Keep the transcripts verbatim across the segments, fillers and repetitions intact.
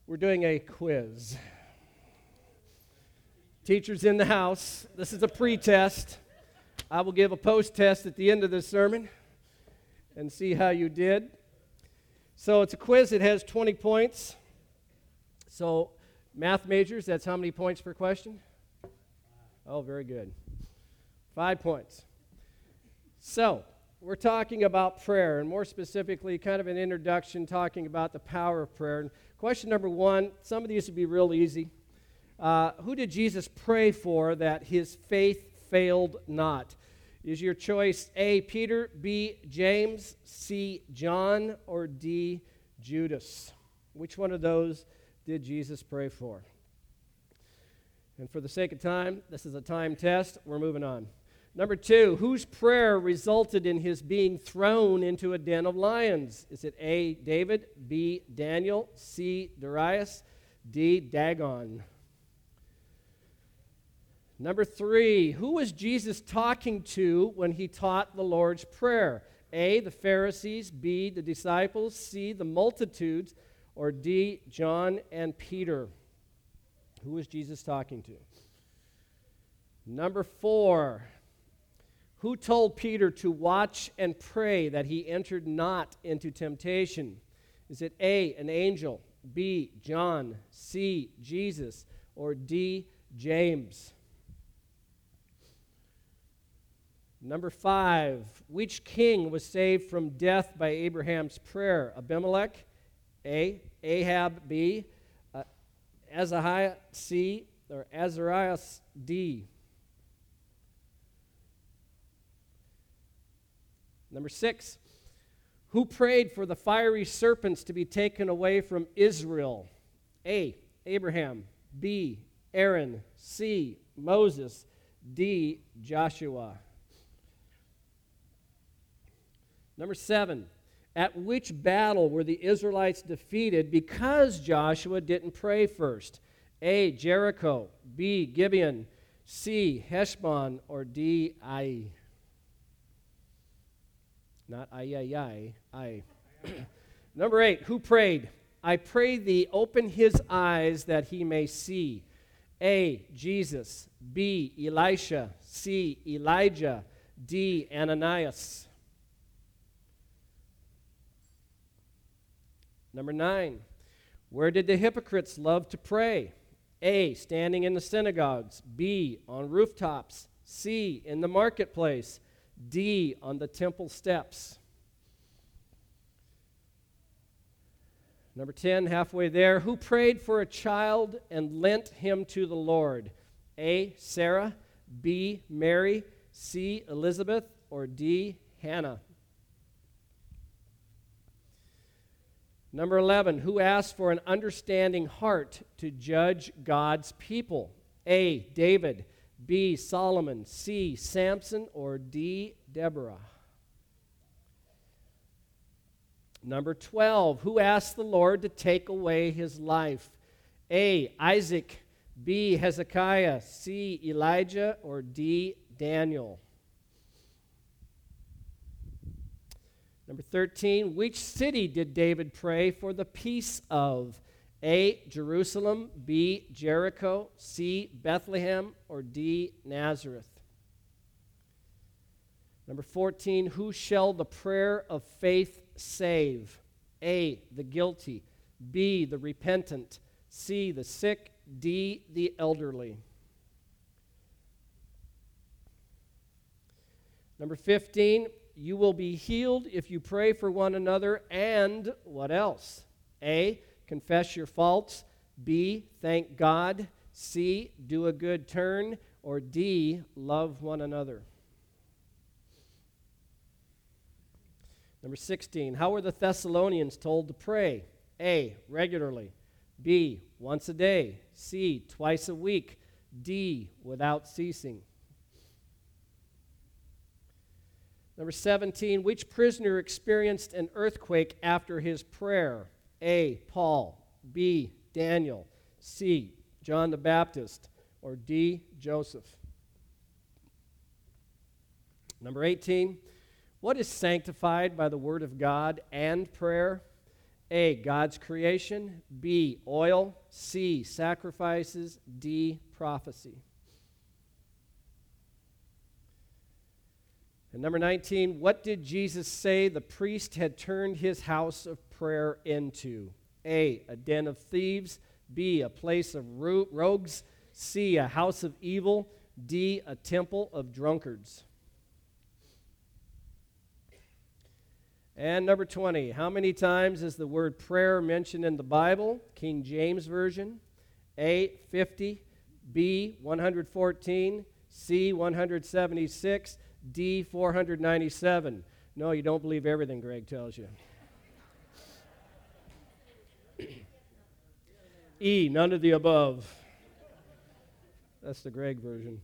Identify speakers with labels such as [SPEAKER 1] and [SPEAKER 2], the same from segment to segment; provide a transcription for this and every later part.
[SPEAKER 1] We're doing a quiz. Teachers in the house, this is a pre-test. I will give a post-test at the end of this sermon and see how you did. So it's a quiz. It has twenty points. So math majors, that's how many points per question? Oh, very good. Five points. So we're talking about prayer, and more specifically, kind of an introduction talking about the power of prayer. And question number one, some of these would be real easy. Uh, who did Jesus pray for that his faith failed not? Is your choice A, Peter, B, James, C, John, or D, Judas? Which one of those did Jesus pray for? And for the sake of time, this is a time test. We're moving on. Number two, whose prayer resulted in his being thrown into a den of lions? Is it A, David, B, Daniel, C, Darius, D, Dagon? Number three, who was Jesus talking to when he taught the Lord's Prayer? A, the Pharisees, B, the disciples, C, the multitudes, or D, John and Peter? Who was Jesus talking to? Number four, who told Peter to watch and pray that he entered not into temptation? Is it A, an angel, B, John, C, Jesus, or D, James? Number five, which king was saved from death by Abraham's prayer? Abimelech, A, Ahab, B, uh, Ahaziah, C, or Azarias, D? Number six, who prayed for the fiery serpents to be taken away from Israel? A, Abraham, B, Aaron, C, Moses, D, Joshua. Number seven, at which battle were the Israelites defeated because Joshua didn't pray first? A, Jericho, B, Gibeon, C, Heshbon, or D, Ai? Not ay, ay, ay, ay. Number eight, who prayed? I pray thee, open his eyes that he may see. A, Jesus, B, Elisha, C, Elijah, D, Ananias. Number nine, where did the hypocrites love to pray? A, standing in the synagogues, B, on rooftops, C, in the marketplace, D, on the temple steps. Number ten, halfway there, who prayed for a child and lent him to the Lord? A, Sarah, B, Mary, C, Elizabeth, or D, Hannah? Number eleven, who asked for an understanding heart to judge God's people? A, David, B, Solomon, C, Samson, or D, Deborah? Number twelve, who asked the Lord to take away his life? A, Isaac, B, Hezekiah, C, Elijah, or D, Daniel? Number thirteen, which city did David pray for the peace of? A, Jerusalem, B, Jericho, C, Bethlehem, or D, Nazareth? Number fourteen, who shall the prayer of faith save? A, the guilty, B, the repentant, C, the sick, D, the elderly? Number fifteen, you will be healed if you pray for one another, and what else? A, confess your faults, B, thank God, C, do a good turn, or D, love one another? Number sixteen, how were the Thessalonians told to pray? A, regularly, B, once a day, C, twice a week, D, without ceasing? Number seventeen, which prisoner experienced an earthquake after his prayer? A, Paul, B, Daniel, C, John the Baptist, or D, Joseph? Number eighteen, what is sanctified by the word of God and prayer? A, God's creation. B, oil. C, sacrifices. D, prophecy. And number nineteen, what did Jesus say the priest had turned his house of prayer into? A, a den of thieves. B, a place of ro- rogues. C, a house of evil. D, a temple of drunkards. And number twenty, how many times is the word prayer mentioned in the Bible? King James Version. A, fifty. B, one hundred fourteen. C, one hundred seventy-six. D, four hundred ninety-seven. No, you don't believe everything Greg tells you. E, none of the above. That's the Greg version.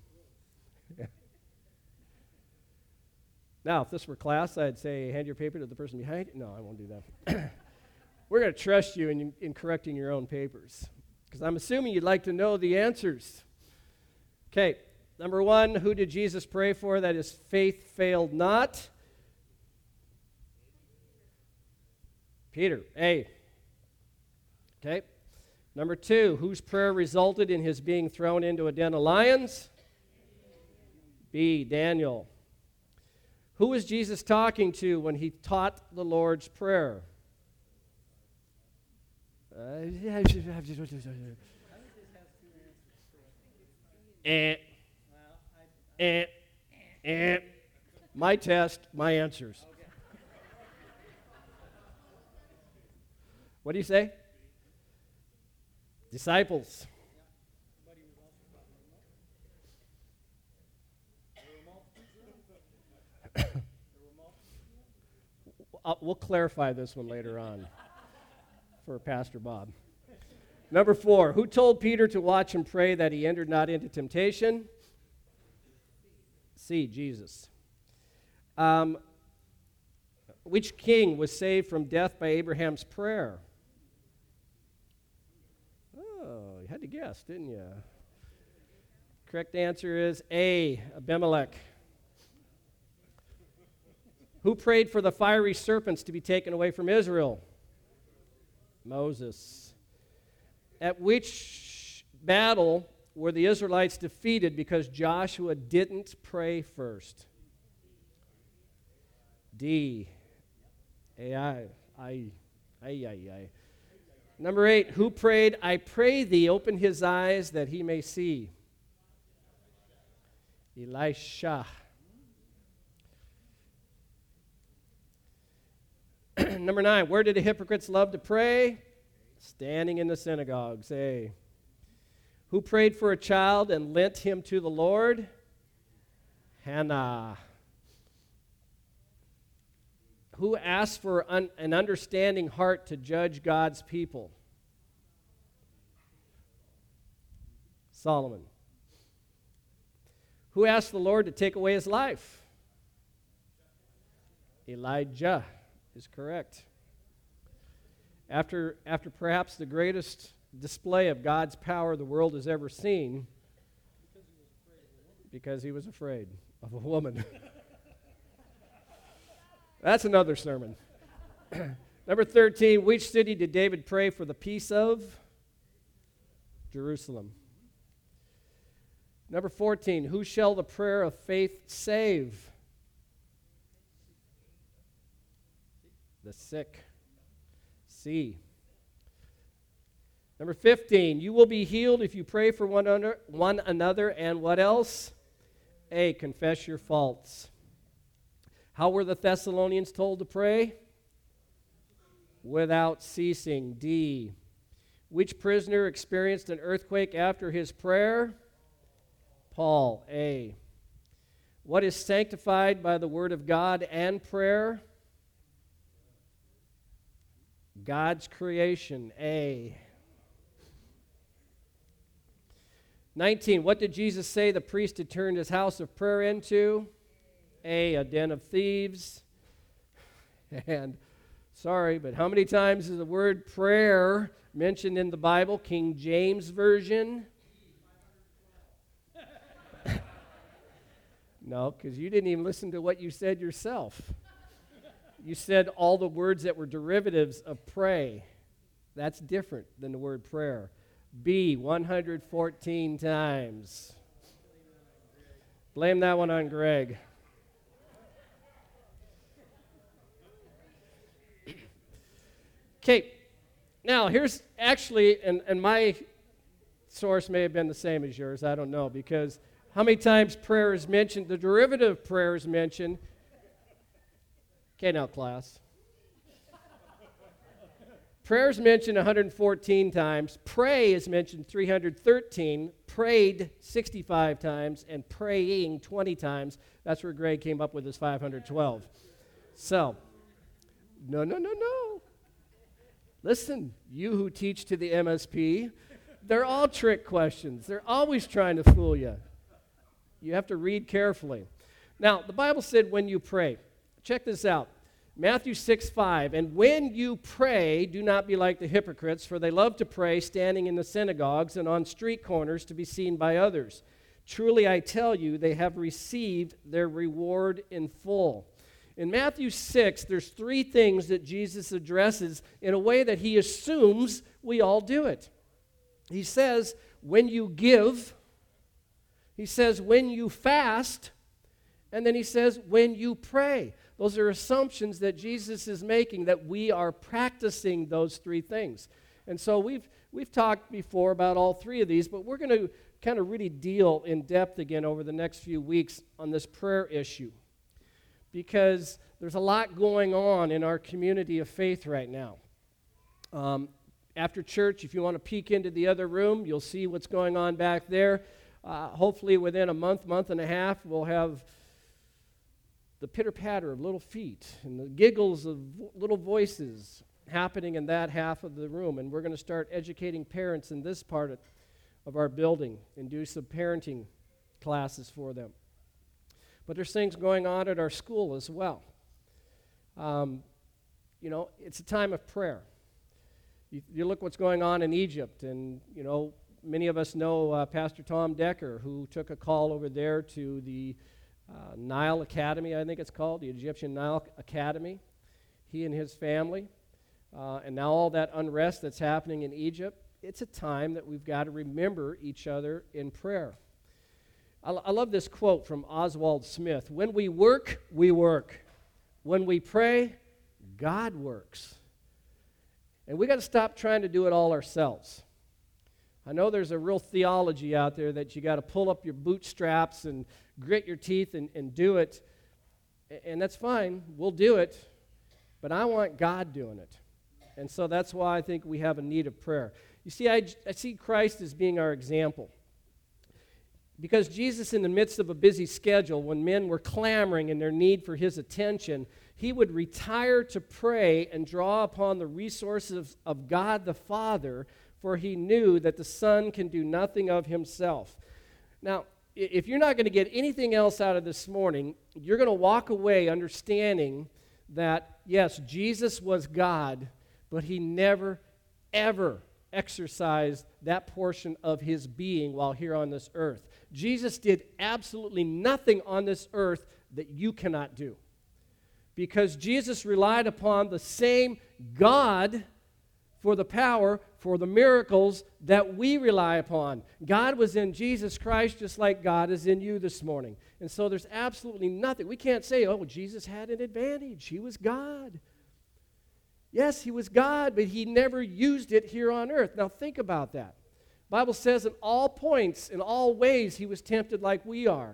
[SPEAKER 1] Now, if this were class, I'd say, hand your paper to the person behind you. No, I won't do that. We're going to trust you in, in correcting your own papers, because I'm assuming you'd like to know the answers. Okay, number one, who did Jesus pray for that his faith failed not? Peter, A. Okay. Number two, whose prayer resulted in his being thrown into a den of lions? B, Daniel. Who was Jesus talking to when he taught the Lord's Prayer? Uh, eh, eh, eh. My test, my answers. What do you say? Disciples. Uh, we'll clarify this one later on for Pastor Bob. Number four, who told Peter to watch and pray that he entered not into temptation? C, Jesus. Um, which king was saved from death by Abraham's prayer? Oh, you had to guess, didn't you? Correct answer is A, Abimelech. Who prayed for the fiery serpents to be taken away from Israel? Moses. At which battle were the Israelites defeated because Joshua didn't pray first? D. Ai. Ai. Ai. Ai. Ai. Number eight, who prayed, I pray thee, open his eyes that he may see? Elisha. Number nine, where did the hypocrites love to pray? Standing in the synagogues. A. Who prayed for a child and lent him to the Lord? Hannah. Who asked for un- an understanding heart to judge God's people? Solomon. Who asked the Lord to take away his life? Elijah is correct. After, after perhaps the greatest display of God's power the world has ever seen, because he was afraid of a woman. That's another sermon. Number thirteen, which city did David pray for the peace of? Jerusalem. Number fourteen, who shall the prayer of faith save? The sick. C. Number fifteen, you will be healed if you pray for one, under, one another, and what else? A, confess your faults. How were the Thessalonians told to pray? Without ceasing. D. Which prisoner experienced an earthquake after his prayer? Paul. A. What is sanctified by the word of God and prayer? God's creation. A. nineteen. What did Jesus say the priest had turned his house of prayer into? A. A den of thieves. And, sorry, but how many times is the word prayer mentioned in the Bible? King James Version? No, because you didn't even listen to what you said yourself. You said all the words that were derivatives of pray. That's different than the word prayer. B, one hundred fourteen times. Blame that one on Greg. Okay, now here's actually, and, and my source may have been the same as yours, I don't know, because how many times prayer is mentioned, the derivative prayer is mentioned. Okay, now class. Prayer is mentioned one hundred fourteen times. Pray is mentioned three hundred thirteen. Prayed sixty-five times. And praying twenty times. That's where Greg came up with his five hundred twelve. So, no, no, no, no. Listen, you who teach to the M S P, they're all trick questions. They're always trying to fool you. You have to read carefully. Now, the Bible said when you pray. Check this out. Matthew six five, and when you pray, do not be like the hypocrites, for they love to pray standing in the synagogues and on street corners to be seen by others. Truly I tell you, they have received their reward in full. In Matthew six, there's three things that Jesus addresses in a way that he assumes we all do it. He says, when you give, he says, when you fast, and then he says, when you pray. Those are assumptions that Jesus is making, that we are practicing those three things. And so we've we've talked before about all three of these, but we're going to kind of really deal in depth again over the next few weeks on this prayer issue. Because there's a lot going on in our community of faith right now. Um, after church, if you want to peek into the other room, you'll see what's going on back there. Uh, hopefully within a month, month and a half, we'll have the pitter-patter of little feet and the giggles of little voices happening in that half of the room. And we're going to start educating parents in this part of, of our building and do some parenting classes for them. But there's things going on at our school as well. Um, you know, it's a time of prayer. You, you look what's going on in Egypt, and, you know, many of us know uh, Pastor Tom Decker, who took a call over there to the Uh, Nile Academy, I think it's called, the Egyptian Nile Academy. He and his family, uh, and now all that unrest that's happening in Egypt, it's a time that we've got to remember each other in prayer. I, I love this quote from Oswald Smith. When we work, we work. When we pray, God works. And we got to stop trying to do it all ourselves. I know there's a real theology out there that you got to pull up your bootstraps and grit your teeth and, and do it. And that's fine. We'll do it. But I want God doing it. And so that's why I think we have a need of prayer. You see, I, I see Christ as being our example. Because Jesus, in the midst of a busy schedule, when men were clamoring in their need for his attention, he would retire to pray and draw upon the resources of God the Father, for he knew that the Son can do nothing of himself. Now, if you're not going to get anything else out of this morning, you're going to walk away understanding that, yes, Jesus was God, but he never, ever exercised that portion of his being while here on this earth. Jesus did absolutely nothing on this earth that you cannot do. Because Jesus relied upon the same God for the power, for the miracles that we rely upon. God was in Jesus Christ just like God is in you this morning. And so there's absolutely nothing. We can't say, oh, Jesus had an advantage. He was God. Yes, he was God, but he never used it here on earth. Now think about that. The Bible says in all points, in all ways, he was tempted like we are.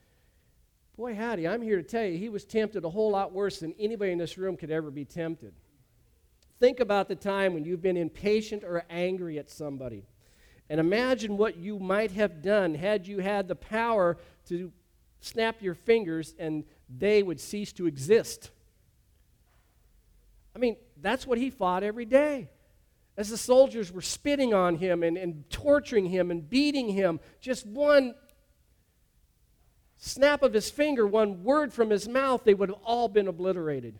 [SPEAKER 1] Boy, howdy, I'm here to tell you, he was tempted a whole lot worse than anybody in this room could ever be tempted. Think about the time when you've been impatient or angry at somebody. And imagine what you might have done had you had the power to snap your fingers and they would cease to exist. I mean, that's what he fought every day. As the soldiers were spitting on him and, and torturing him and beating him, just one snap of his finger, one word from his mouth, they would have all been obliterated.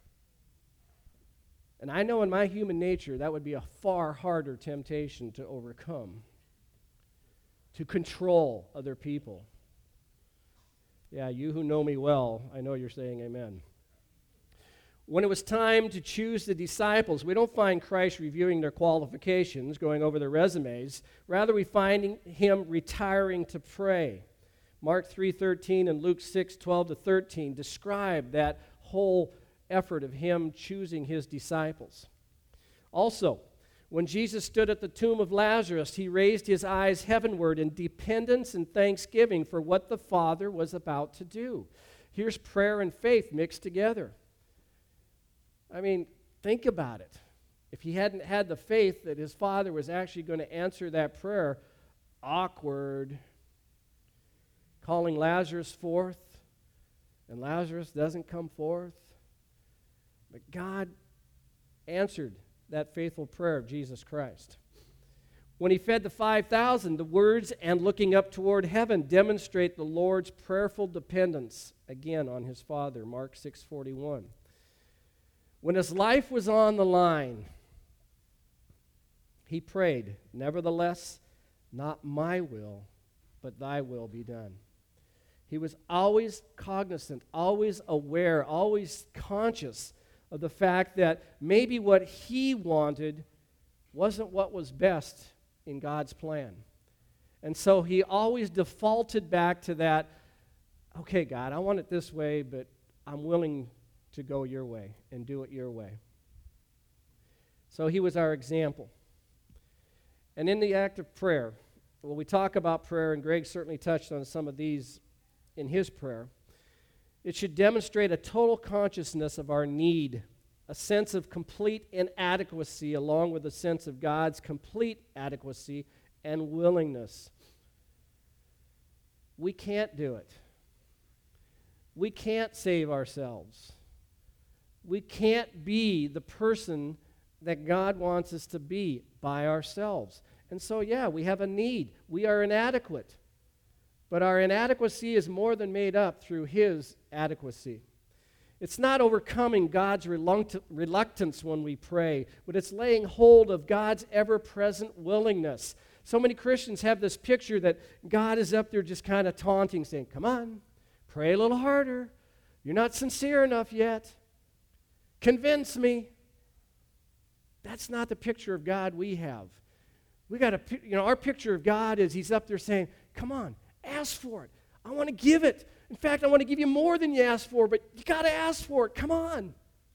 [SPEAKER 1] And I know in my human nature that would be a far harder temptation to overcome, to control other people. Yeah, you who know me well, I know you're saying amen. When it was time to choose the disciples, we don't find Christ reviewing their qualifications, going over their resumes. Rather, we find him retiring to pray. Mark three thirteen and Luke six twelve to thirteen describe that whole effort of him choosing his disciples. Also, when Jesus stood at the tomb of Lazarus, he raised his eyes heavenward in dependence and thanksgiving for what the Father was about to do. Here's prayer and faith mixed together. I mean, think about it. If he hadn't had the faith that his Father was actually going to answer that prayer, awkward. Calling Lazarus forth, and Lazarus doesn't come forth. But God answered that faithful prayer of Jesus Christ. When he fed the five thousand, the words and looking up toward heaven demonstrate the Lord's prayerful dependence, again, on his Father, Mark six forty-one. When his life was on the line, he prayed, "Nevertheless, not my will, but thy will be done." He was always cognizant, always aware, always conscious of the fact that maybe what he wanted wasn't what was best in God's plan. And so he always defaulted back to that, okay, God, I want it this way, but I'm willing to go your way and do it your way. So he was our example. And in the act of prayer, when we talk about prayer, and Greg certainly touched on some of these in his prayer, it should demonstrate a total consciousness of our need, a sense of complete inadequacy, along with a sense of God's complete adequacy and willingness. We can't do it. We can't save ourselves. We can't be the person that God wants us to be by ourselves. And so, yeah, we have a need. We are inadequate. But our inadequacy is more than made up through his adequacy. It's not overcoming God's reluct- reluctance when we pray, but it's laying hold of God's ever-present willingness. So many Christians have this picture that God is up there just kind of taunting, saying, come on, pray a little harder. You're not sincere enough yet. Convince me. That's not the picture of God we have. We got a, you know, our picture of God is he's up there saying, come on, ask for it. I want to give it. In fact, I want to give you more than you asked for, but you got to ask for it. Come on.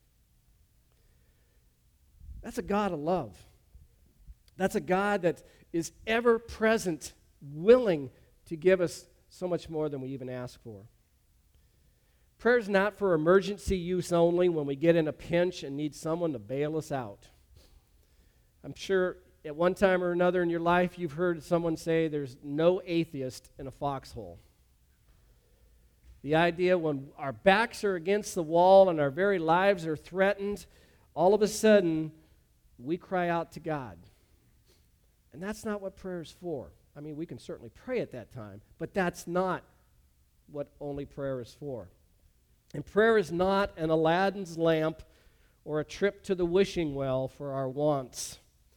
[SPEAKER 1] That's a God of love. That's a God that is ever present, willing to give us so much more than we even ask for. Prayer is not for emergency use only when we get in a pinch and need someone to bail us out. I'm sure at one time or another in your life you've heard someone say there's no atheist in a foxhole. The idea when our backs are against the wall and our very lives are threatened, all of a sudden we cry out to God. And that's not what prayer is for. I mean, we can certainly pray at that time, but that's not what only prayer is for. And prayer is not an Aladdin's lamp or a trip to the wishing well for our wants.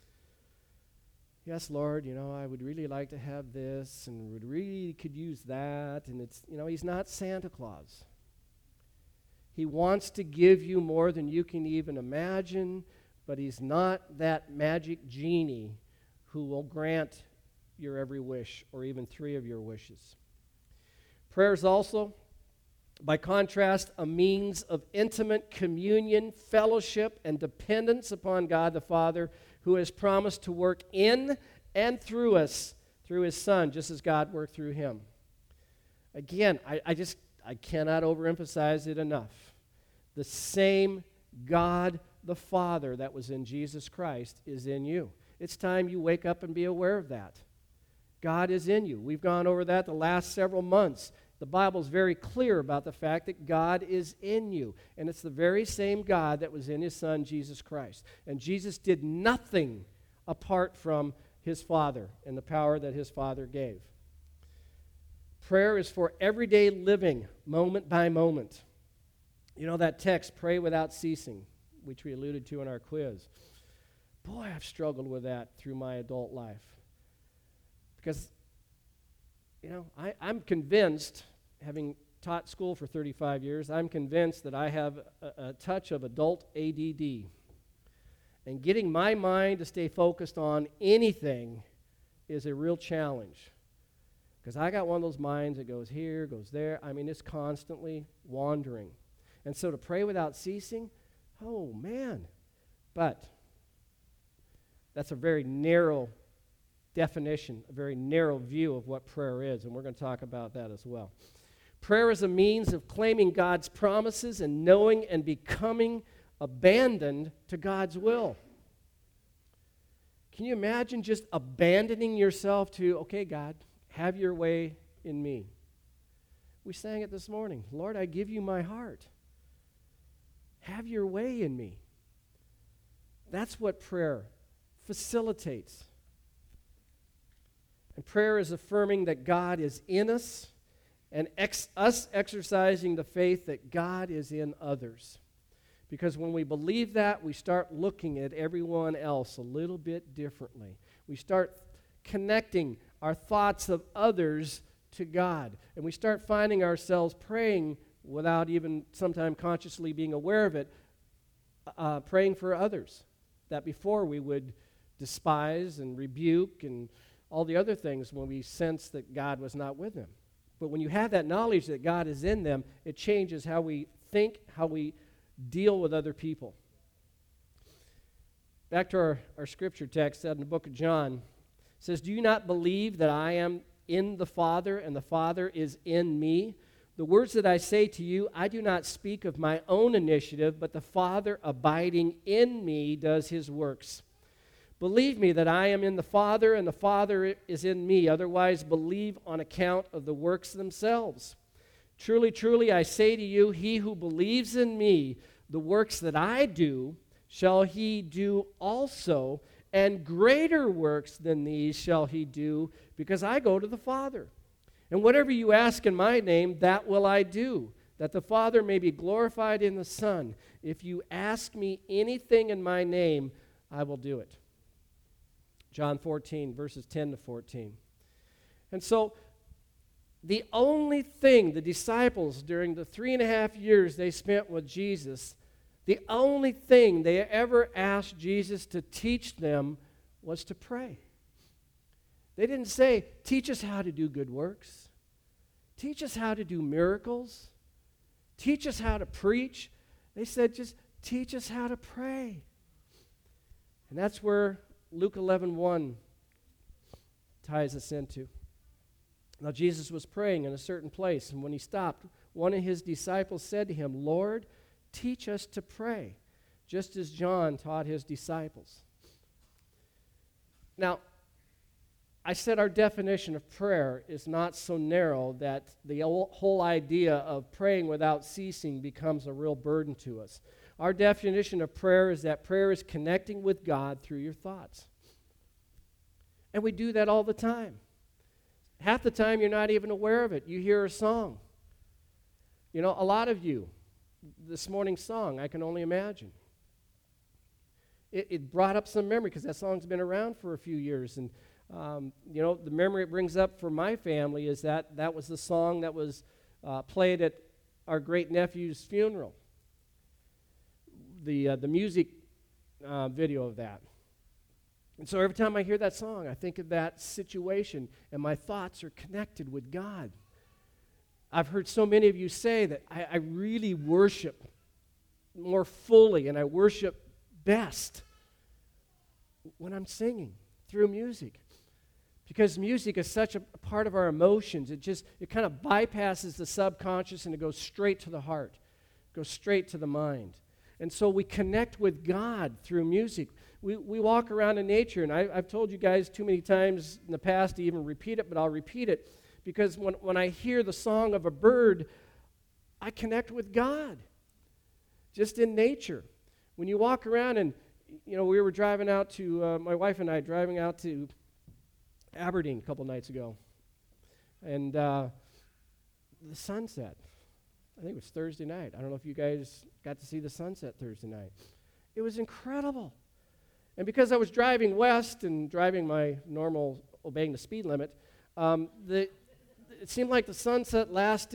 [SPEAKER 1] Yes, Lord, you know, I would really like to have this and would really could use that. And it's, you know, he's not Santa Claus. He wants to give you more than you can even imagine, but he's not that magic genie who will grant your every wish or even three of your wishes. Prayer is also, by contrast, a means of intimate communion, fellowship, and dependence upon God the Father, who has promised to work in and through us, through his Son, just as God worked through him. Again, I, I just, I cannot overemphasize it enough. The same God the Father that was in Jesus Christ is in you. It's time you wake up and be aware of that. God is in you. We've gone over that the last several months. The Bible's very clear about the fact that God is in you. And it's the very same God that was in his Son, Jesus Christ. And Jesus did nothing apart from his Father and the power that his Father gave. Prayer is for everyday living, moment by moment. You know that text, pray without ceasing, which we alluded to in our quiz. Boy, I've struggled with that through my adult life. Because, you know, I, I'm convinced, having taught school for thirty-five years, I'm convinced that I have a, a touch of adult A D D. And getting my mind to stay focused on anything is a real challenge. Because I got one of those minds that goes here, goes there. I mean, it's constantly wandering. And so to pray without ceasing, oh, man. But that's a very narrow definition, a very narrow view of what prayer is, and we're going to talk about that as well. Prayer is a means of claiming God's promises and knowing and becoming abandoned to God's will. Can you imagine just abandoning yourself to, okay, God, have your way in me? We sang it this morning. Lord, I give you my heart. Have your way in me. That's what prayer facilitates. And prayer is affirming that God is in us and ex- us exercising the faith that God is in others. Because when we believe that, we start looking at everyone else a little bit differently. We start connecting our thoughts of others to God. And we start finding ourselves praying without even sometimes consciously being aware of it, uh, praying for others that before we would despise and rebuke and all the other things when we sense that God was not with them. But when you have that knowledge that God is in them, it changes how we think, how we deal with other people. Back to our, our scripture text in the book of John. It says, do you not believe that I am in the Father and the Father is in me? The words that I say to you, I do not speak of my own initiative, but the Father abiding in me does his works. Believe me that I am in the Father and the Father is in me. Otherwise, believe on account of the works themselves. Truly, truly, I say to you, he who believes in me, the works that I do, shall he do also, and greater works than these shall he do, because I go to the Father. And whatever you ask in my name, that will I do, that the Father may be glorified in the Son. If you ask me anything in my name, I will do it. John fourteen, verses ten to fourteen. And so, the only thing the disciples during the three and a half years they spent with Jesus, the only thing they ever asked Jesus to teach them was to pray. They didn't say, teach us how to do good works. Teach us how to do miracles. Teach us how to preach. They said, just teach us how to pray. And that's where Luke eleven one ties us into. Now, Jesus was praying in a certain place, and when he stopped, one of his disciples said to him, Lord, teach us to pray, just as John taught his disciples. Now, I said our definition of prayer is not so narrow that the whole idea of praying without ceasing becomes a real burden to us. Our definition of prayer is that prayer is connecting with God through your thoughts. And we do that all the time. Half the time you're not even aware of it. You hear a song. You know, a lot of you, this morning's song, I can only imagine. It, it brought up some memory because that song's been around for a few years. And, um, you know, the memory it brings up for my family is that that was the song that was uh, played at our great-nephew's funeral. The, uh, the music uh, video of that. And so every time I hear that song, I think of that situation, and my thoughts are connected with God. I've heard so many of you say that I, I really worship more fully, and I worship best when I'm singing through music. Because music is such a part of our emotions. It just, it kind of bypasses the subconscious, and it goes straight to the heart, goes straight to the mind. And so we connect with God through music. We we walk around in nature, and I, I've told you guys too many times in the past to even repeat it, but I'll repeat it, because when, when I hear the song of a bird, I connect with God, just in nature. When you walk around and, you know, we were driving out to, uh, my wife and I, driving out to Aberdeen a couple nights ago, and uh, the sunset, I think it was Thursday night. I don't know if you guys got to see the sunset Thursday night. It was incredible. And because I was driving west and driving my normal, obeying the speed limit, um, the, it seemed like the sunset lasted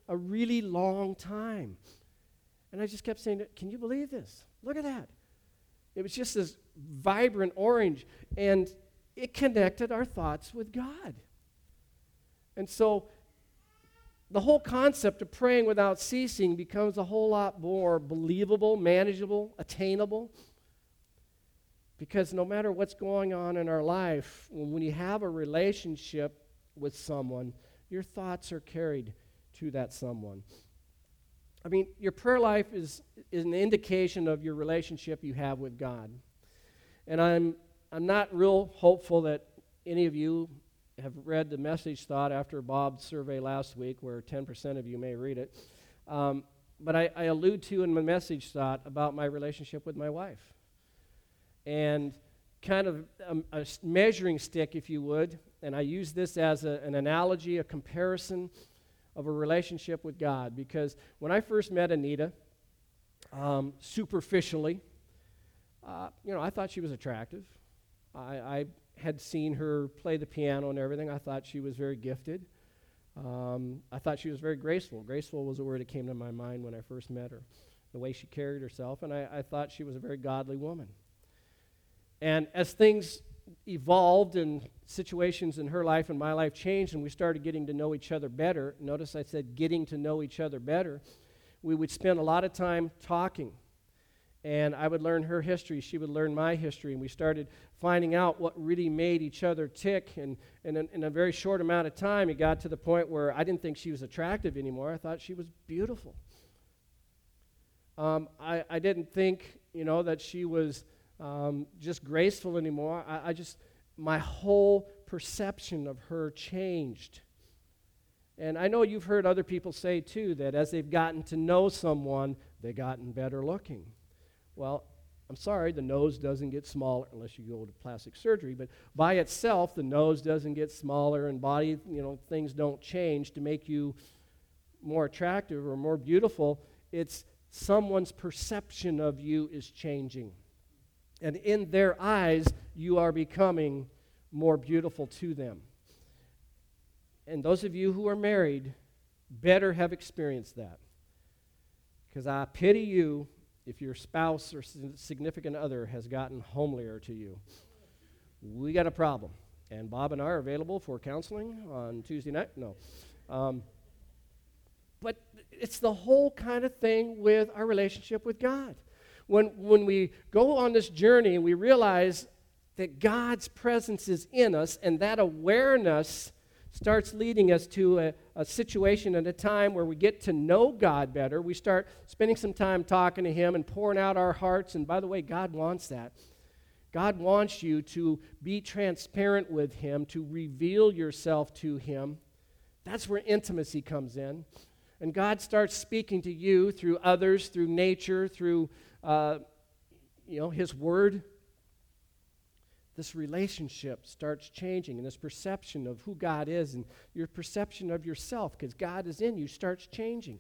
[SPEAKER 1] a really long time. And I just kept saying, can you believe this? Look at that. It was just this vibrant orange, and it connected our thoughts with God. And so the whole concept of praying without ceasing becomes a whole lot more believable, manageable, attainable. Because no matter what's going on in our life, when you have a relationship with someone, your thoughts are carried to that someone. I mean, your prayer life is, is an indication of your relationship you have with God. And I'm I'm not real hopeful that any of you have read the message thought after Bob's survey last week, where ten percent of you may read it. Um, but I, I allude to in my message thought about my relationship with my wife. And kind of a, a measuring stick, if you would, and I use this as a, an analogy, a comparison of a relationship with God. Because when I first met Anita, um, superficially, uh, you know, I thought she was attractive. I, I had seen her play the piano and everything. I thought she was very gifted. Um, I thought she was very graceful. Graceful was a word that came to my mind when I first met her, the way she carried herself, and I, I thought she was a very godly woman. And as things evolved and situations in her life and my life changed and we started getting to know each other better, notice I said getting to know each other better, we would spend a lot of time talking. And I would learn her history, she would learn my history, and we started finding out what really made each other tick. And, and in, in a very short amount of time, it got to the point where I didn't think she was attractive anymore. I thought she was beautiful. Um, I, I didn't think, you know, that she was um, just graceful anymore. I, I just, my whole perception of her changed. And I know you've heard other people say, too, that as they've gotten to know someone, they've gotten better looking. Well, I'm sorry, the nose doesn't get smaller unless you go to plastic surgery, but by itself, the nose doesn't get smaller and body, you know, things don't change to make you more attractive or more beautiful. It's someone's perception of you is changing. And in their eyes, you are becoming more beautiful to them. And those of you who are married better have experienced that. Because I pity you if your spouse or significant other has gotten homelier to you. We got a problem. And Bob and I are available for counseling on Tuesday night. No. Um, but it's the whole kind of thing with our relationship with God. When, when we go on this journey and we realize that God's presence is in us, and that awareness starts leading us to a, a situation at a time where we get to know God better. We start spending some time talking to Him and pouring out our hearts. And by the way, God wants that. God wants you to be transparent with Him, to reveal yourself to Him. That's where intimacy comes in. And God starts speaking to you through others, through nature, through uh, you know, His Word. This relationship starts changing, and this perception of who God is and your perception of yourself, because God is in you, starts changing.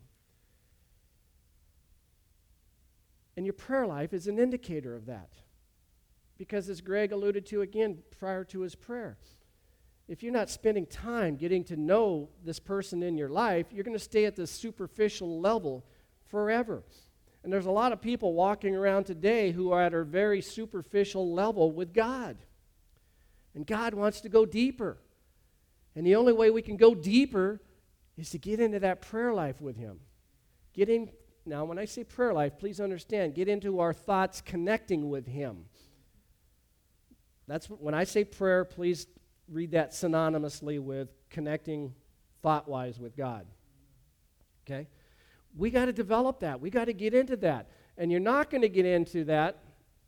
[SPEAKER 1] And your prayer life is an indicator of that. Because as Greg alluded to again prior to his prayer, if you're not spending time getting to know this person in your life, you're going to stay at this superficial level forever. And there's a lot of people walking around today who are at a very superficial level with God. And God wants to go deeper. And the only way we can go deeper is to get into that prayer life with Him. Get in, now when I say prayer life, please understand, get into our thoughts connecting with Him. That's when I say prayer, please read that synonymously with connecting thought-wise with God. Okay? We got to develop that. We got to get into that. And you're not going to get into that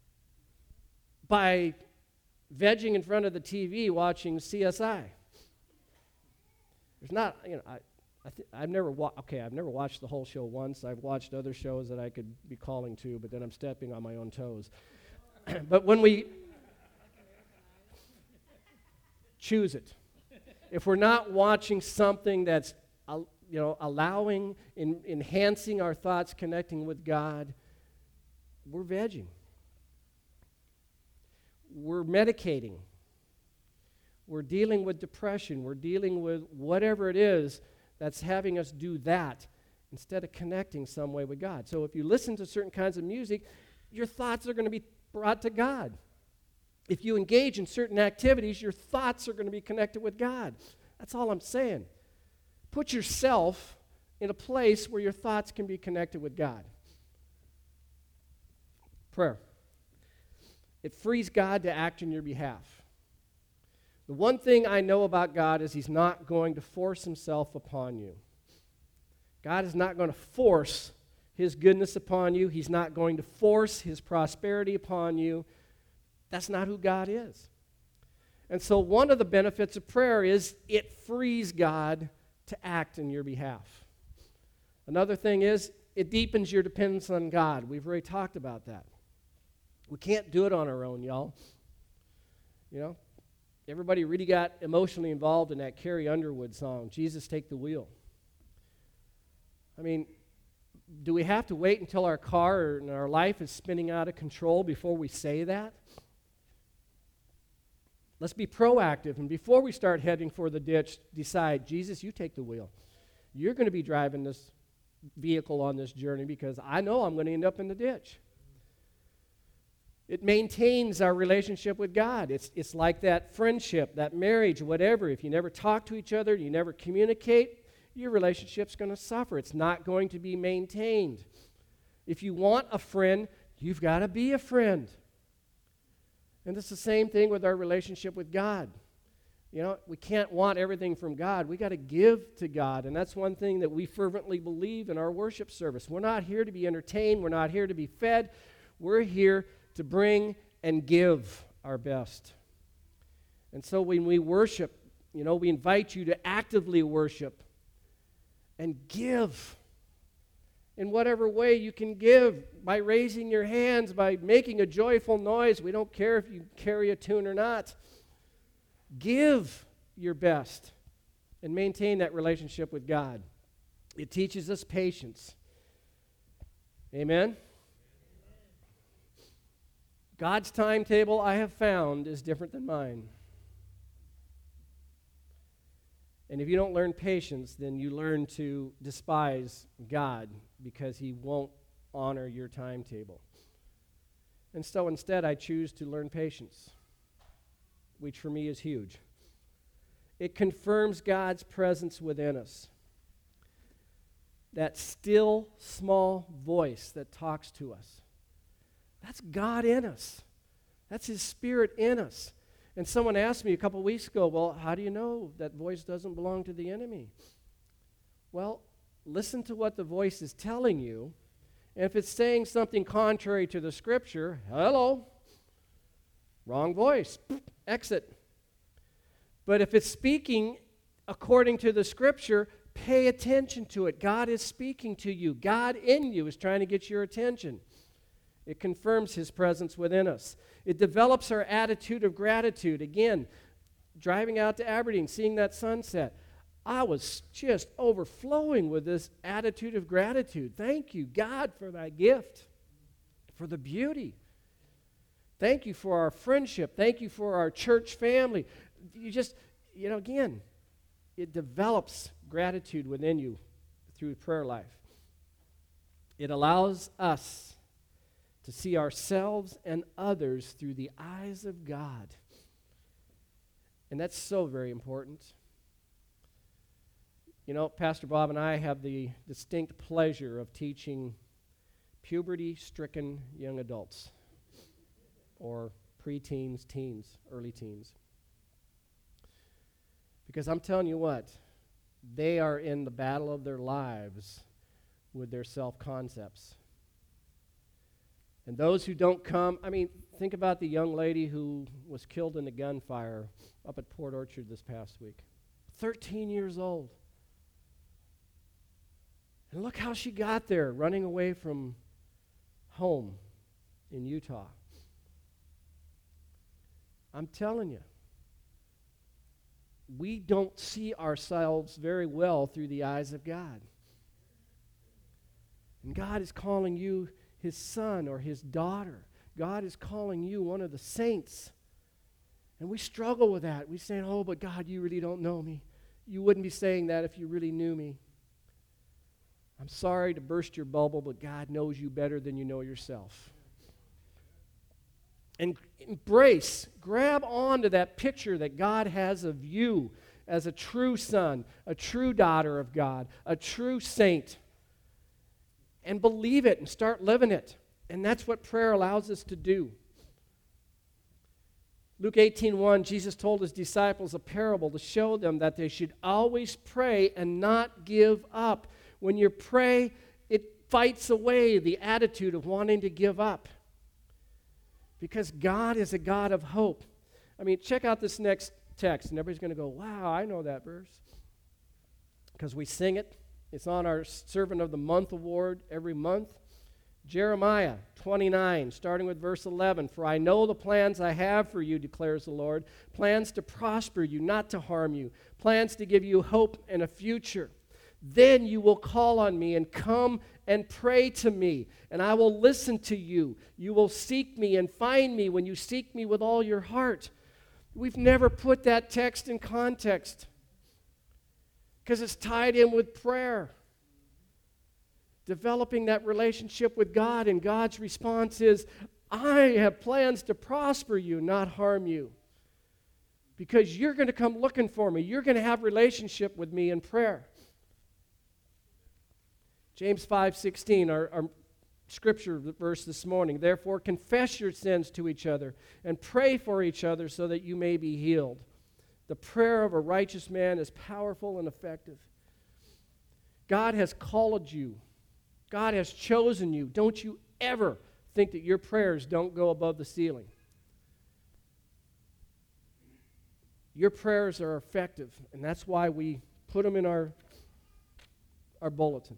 [SPEAKER 1] by vegging in front of the T V watching C S I. There's not, you know, I, I th- I've never wa- okay, I've never watched the whole show once. I've watched other shows that I could be calling to, but then I'm stepping on my own toes. But when we choose it, if we're not watching something that's uh, you know, allowing, in, enhancing our thoughts, connecting with God, we're vegging. We're medicating. We're dealing with depression. We're dealing with whatever it is that's having us do that instead of connecting some way with God. So if you listen to certain kinds of music, your thoughts are going to be brought to God. If you engage in certain activities, your thoughts are going to be connected with God. That's all I'm saying. Put yourself in a place where your thoughts can be connected with God. Prayer. It frees God to act in your behalf. The one thing I know about God is He's not going to force Himself upon you. God is not going to force His goodness upon you. He's not going to force His prosperity upon you. That's not who God is. And so one of the benefits of prayer is it frees God to act in your behalf. Another thing is it deepens your dependence on God. We've already talked about that. We can't do it on our own, y'all. You know, everybody really got emotionally involved in that Carrie Underwood song, Jesus Take the Wheel. I mean, do we have to wait until our car and our life is spinning out of control before we say that? Let's be proactive, and before we start heading for the ditch, decide, Jesus, you take the wheel. You're going to be driving this vehicle on this journey because I know I'm going to end up in the ditch. It maintains our relationship with God. It's, it's like that friendship, that marriage, whatever. If you never talk to each other, you never communicate, your relationship's going to suffer. It's not going to be maintained. If you want a friend, you've got to be a friend. And it's the same thing with our relationship with God. You know, we can't want everything from God. We got to give to God. And that's one thing that we fervently believe in our worship service. We're not here to be entertained. We're not here to be fed. We're here to bring and give our best. And so when we worship, you know, we invite you to actively worship and give in whatever way you can give, by raising your hands, by making a joyful noise. We don't care if you carry a tune or not. Give your best and maintain that relationship with God. It teaches us patience. Amen? God's timetable, I have found, is different than mine. And if you don't learn patience, then you learn to despise God because He won't honor your timetable. And so instead, I choose to learn patience, which for me is huge. It confirms God's presence within us. That still, small voice that talks to us. That's God in us. That's His Spirit in us. And someone asked me a couple weeks ago, well, how do you know that voice doesn't belong to the enemy? Well, listen to what the voice is telling you. And if it's saying something contrary to the Scripture, hello, wrong voice, exit. But if it's speaking according to the Scripture, pay attention to it. God is speaking to you. God in you is trying to get your attention. It confirms His presence within us. It develops our attitude of gratitude. Again, driving out to Aberdeen, seeing that sunset, I was just overflowing with this attitude of gratitude. Thank you, God, for that gift, for the beauty. Thank you for our friendship. Thank you for our church family. You just, you know, again, it develops gratitude within you through prayer life. It allows us to see ourselves and others through the eyes of God. And that's so very important. You know, Pastor Bob and I have the distinct pleasure of teaching puberty-stricken young adults, or preteens, teens, early teens. Because I'm telling you what, they are in the battle of their lives with their self-concepts. And those who don't come, I mean, think about the young lady who was killed in a gunfire up at Port Orchard this past week. thirteen years old. And look how she got there, running away from home in Utah. I'm telling you, we don't see ourselves very well through the eyes of God. And God is calling you His son or His daughter. God is calling you one of the saints. And we struggle with that. We say, oh, but God, you really don't know me. you wouldn't be saying that if you really knew me. I'm sorry to burst your bubble, but God knows you better than you know yourself. And embrace, grab onto that picture that God has of you as a true son, a true daughter of God, a true saint. And believe it and start living it. And that's what prayer allows us to do. Luke eighteen one, Jesus told his disciples a parable to show them that they should always pray and not give up. When you pray, it fights away the attitude of wanting to give up. Because God is a God of hope. I mean, check out this next text, and everybody's going to go, wow, I know that verse. Because we sing it. It's on our Servant of the Month award every month. Jeremiah twenty-nine, starting with verse eleven. For I know the plans I have for you, declares the Lord. Plans to prosper you, not to harm you. Plans to give you hope and a future. Then you will call on me and come and pray to me, and I will listen to you. You will seek me and find me when you seek me with all your heart. We've never put that text in context because it's tied in with prayer. Developing that relationship with God, and God's response is, I have plans to prosper you, not harm you. Because you're going to come looking for me. You're going to have relationship with me in prayer. James five sixteen, our, our scripture verse this morning. Therefore, confess your sins to each other and pray for each other so that you may be healed. The prayer of a righteous man is powerful and effective. God has called you. God has chosen you. Don't you ever think that your prayers don't go above the ceiling. Your prayers are effective, and that's why we put them in our, our bulletin.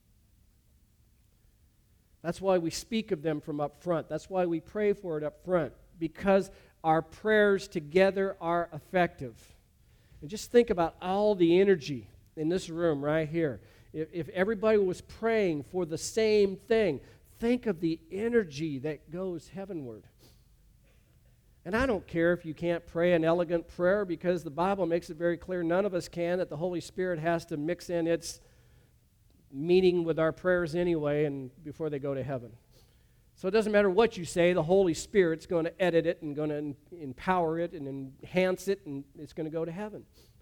[SPEAKER 1] That's why we speak of them from up front. That's why we pray for it up front, because our prayers together are effective. And just think about all the energy in this room right here. If, if everybody was praying for the same thing, think of the energy that goes heavenward. And I don't care if you can't pray an elegant prayer, because the Bible makes it very clear none of us can, that the Holy Spirit has to mix in its meaning with our prayers anyway and before they go to heaven. So it doesn't matter what you say, the Holy Spirit's going to edit it and going to en- empower it and enhance it, and it's going to go to heaven.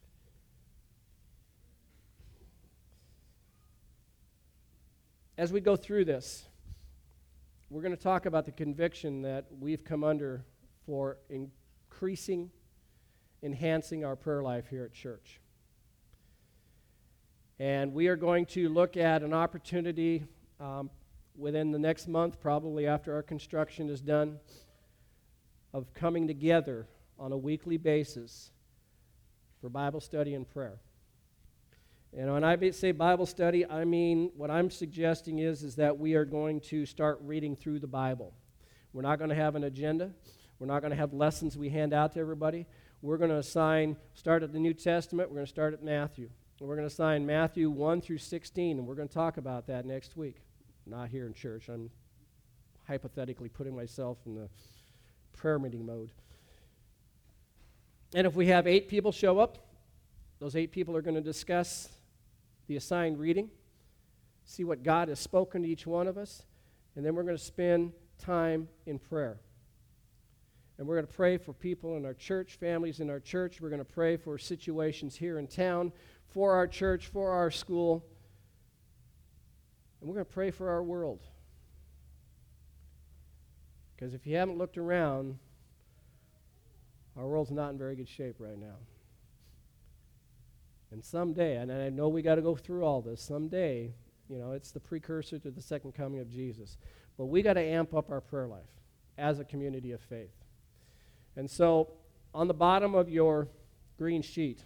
[SPEAKER 1] As we go through this, we're going to talk about the conviction that we've come under for increasing, enhancing our prayer life here at church. And we are going to look at an opportunity um, within the next month, probably after our construction is done, of coming together on a weekly basis for Bible study and prayer. And when I say Bible study, I mean what I'm suggesting is, is that we are going to start reading through the Bible. We're not going to have an agenda. We're not going to have lessons we hand out to everybody. We're going to assign, start at the New Testament, we're going to start at Matthew. And we're going to assign Matthew one through sixteen, and we're going to talk about that next week. Not here in church. I'm hypothetically putting myself in the prayer meeting mode. And if we have eight people show up, those eight people are going to discuss the assigned reading, see what God has spoken to each one of us, and then we're going to spend time in prayer. And we're going to pray for people in our church, families in our church. We're going to pray for situations here in town, for our church, for our school. And we're going to pray for our world. Because if you haven't looked around, our world's not in very good shape right now. And someday, and I know we got to go through all this, someday, you know, it's the precursor to the second coming of Jesus. But we got to amp up our prayer life as a community of faith. And so, on the bottom of your green sheet,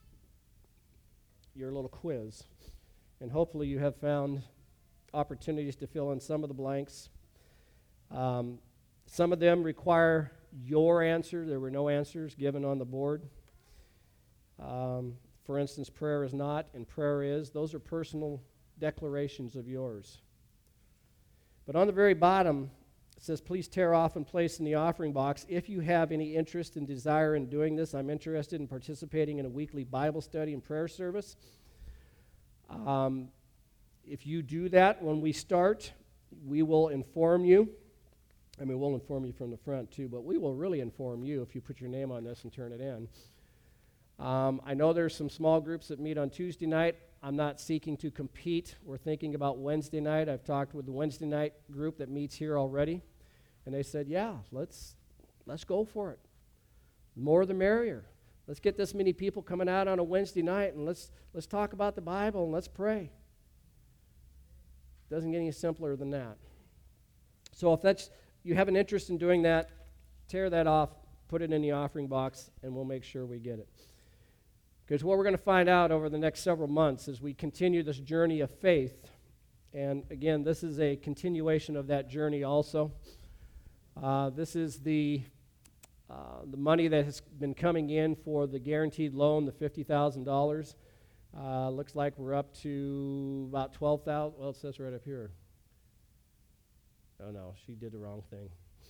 [SPEAKER 1] your little quiz, and hopefully you have found opportunities to fill in some of the blanks. Um, some of them require your answer. There were no answers given on the board. Um, for instance, prayer is not and prayer is. Those are personal declarations of yours. But on the very bottom It says, please tear off and place in the offering box. If you have any interest and desire in doing this, I'm interested in participating in a weekly Bible study and prayer service. Um, if you do that when we start, we will inform you. I mean, we'll inform you from the front too, but we will really inform you if you put your name on this and turn it in. Um, I know there's some small groups that meet on Tuesday night. I'm not seeking to compete. We're thinking about Wednesday night. I've talked with the Wednesday night group that meets here already. And they said, yeah, let's let's go for it. The more the merrier. Let's get this many people coming out on a Wednesday night, and let's let's talk about the Bible, and let's pray. Doesn't get any simpler than that. So if that's you have an interest in doing that, tear that off, put it in the offering box, and we'll make sure we get it. Because what we're going to find out over the next several months as we continue this journey of faith, and again, this is a continuation of that journey also. Uh, this is the uh, the money that has been coming in for the guaranteed loan, the fifty thousand dollars. Uh, looks like we're up to about twelve thousand dollars. Well, it says right up here. Oh, no, she did the wrong thing.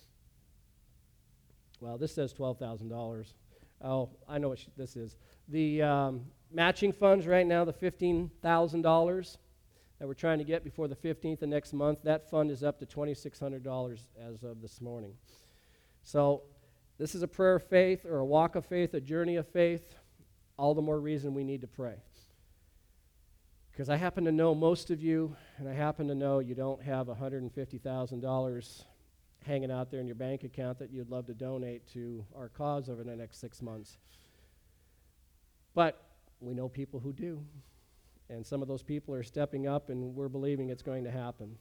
[SPEAKER 1] Well, this says twelve thousand dollars. Oh, I know what she, this is. The um, matching funds right now, the fifteen thousand dollars that we're trying to get before the fifteenth of next month, that fund is up to twenty-six hundred dollars as of this morning. So this is a prayer of faith or a walk of faith, a journey of faith. All the more reason we need to pray. Because I happen to know most of you, and I happen to know you don't have one hundred fifty thousand dollars hanging out there in your bank account that you'd love to donate to our cause over the next six months. But we know people who do. And some of those people are stepping up, and we're believing it's going to happen.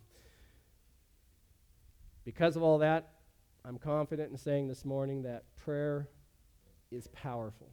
[SPEAKER 1] Because of all that, I'm confident in saying this morning that prayer is powerful.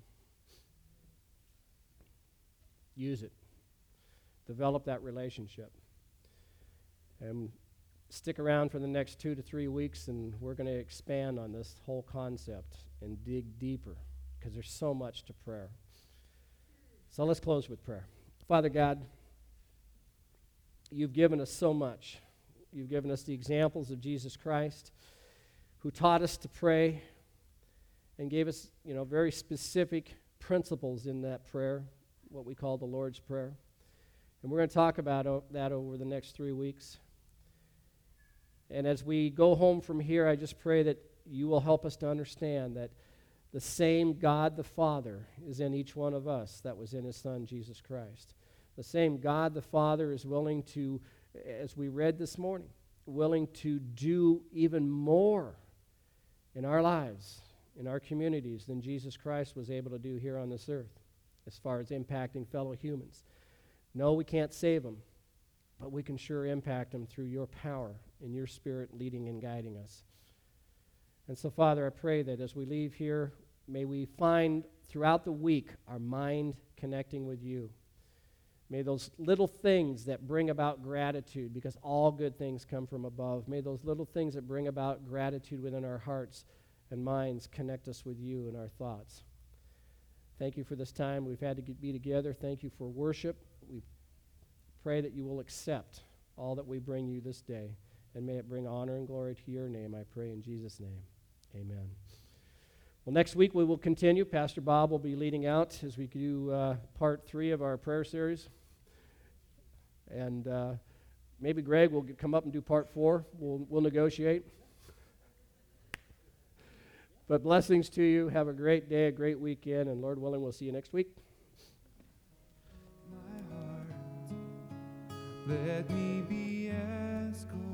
[SPEAKER 1] Use it. Develop that relationship. And stick around for the next two to three weeks, and we're going to expand on this whole concept and dig deeper, because there's so much to prayer. So let's close with prayer. Father God, you've given us so much. You've given us the examples of Jesus Christ, who taught us to pray and gave us, you know, very specific principles in that prayer, what we call the Lord's Prayer. And we're going to talk about o- that over the next three weeks. And as we go home from here, I just pray that you will help us to understand that the same God the Father is in each one of us that was in his Son, Jesus Christ. The same God the Father is willing to, as we read this morning, willing to do even more in our lives, in our communities, than Jesus Christ was able to do here on this earth as far as impacting fellow humans. No, we can't save them, but we can sure impact them through your power and your Spirit leading and guiding us. And so, Father, I pray that as we leave here, may we find throughout the week our mind connecting with you. May those little things that bring about gratitude, because all good things come from above, may those little things that bring about gratitude within our hearts and minds connect us with you in our thoughts. Thank you for this time we've had to get, be together. Thank you for worship. We pray that you will accept all that we bring you this day, and may it bring honor and glory to your name, I pray in Jesus' name. Amen. Well, next week we will continue. Pastor Bob will be leading out as we do uh, part three of our prayer series. And uh, maybe Greg will get, come up and do part four. We'll, we'll negotiate. But blessings to you. Have a great day, a great weekend, and Lord willing, we'll see you next week.
[SPEAKER 2] My heart, let me be as gold.